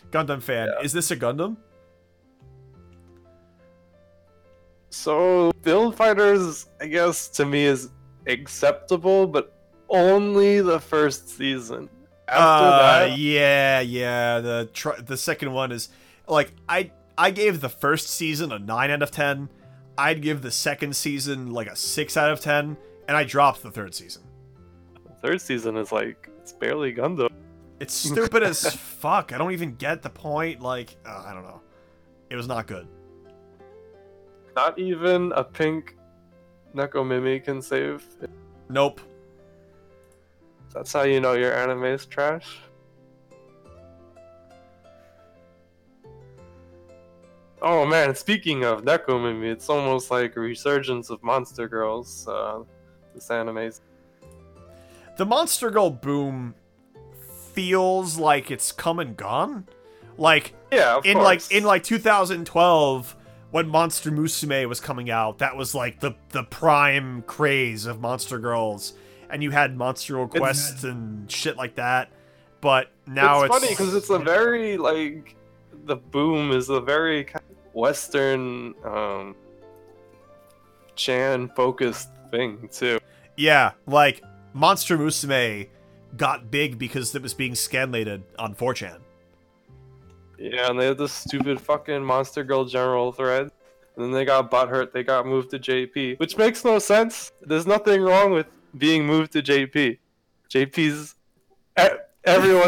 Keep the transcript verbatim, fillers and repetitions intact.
Gundam fan. Yeah. Is this a Gundam? So Build Fighters, I guess, to me is acceptable, but only the first season. After uh, that, yeah, yeah. The tr- the second one is like I I gave the first season a nine out of ten. I'd give the second season like a six out of ten, and I dropped the third season. the third season is like it's barely Gundam. It's stupid as fuck. I don't even get the point. Like, uh, I don't know. It was not good. Not even a pink Nekomimi can save. Nope. That's how you know your anime is trash. Oh man, speaking of Nekomimi, it's almost like a resurgence of Monster Girls. Uh, this anime's. The Monster Girl boom feels like it's come and gone. Like Yeah, of in course. like in like two thousand twelve when Monster Musume was coming out, that was like the the prime craze of Monster Girls, and you had Monster Girl Quest and shit like that. But now it's, it's, funny because it's a very like the boom is a very kind of Western um, Chan focused thing too. yeah, like Monster Musume got big because it was being scanlated on four chan. Yeah, and they had this stupid fucking Monster Girl general thread. And then they got butthurt, they got moved to J P. Which makes no sense. There's nothing wrong with being moved to J P. J P's... e- Everyone